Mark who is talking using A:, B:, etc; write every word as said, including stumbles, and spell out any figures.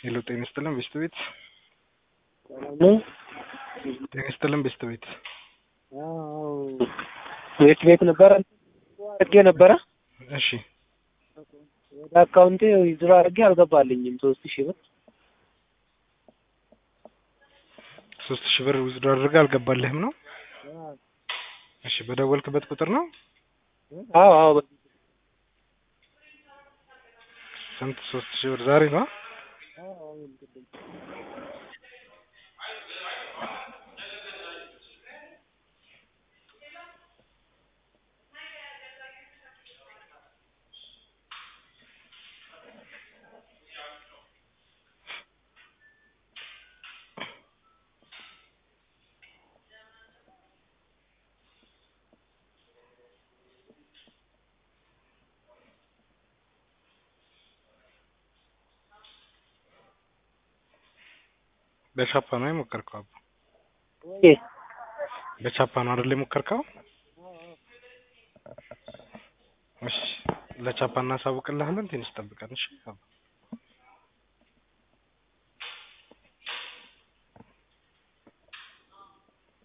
A: ሄሎ ጤና ይስጥልን ቤስት ቤት
B: ነው።
A: ጤና ይስጥልን ቤስት ቤት
B: አዎ ቤት ቤት ነበር አድርጌ ነበረ።
A: እሺ
B: ወደ አካውንቴ ዊዝድሮ አድርጌ አልገባልኝም። ሶስት ሺህ ብር
A: ሶስት ሺህ ብር ዊዝድሮ አድርገህ አልገባልህም ነው? እሺ በደወልክበት ቁጥር ነው?
B: አዎ አዎ
A: ስንት ሶስት ሺህ ብር ዛሬ ነው?
B: አዎ
A: በቻፓ ነው የሞከርከው?
B: ወይ
A: በቻፓ ነው አይደል የሞከርከው? እሺ ለቻፓ እናሳውቅልሃለን። ትንሽ ጠብቀን እሺ።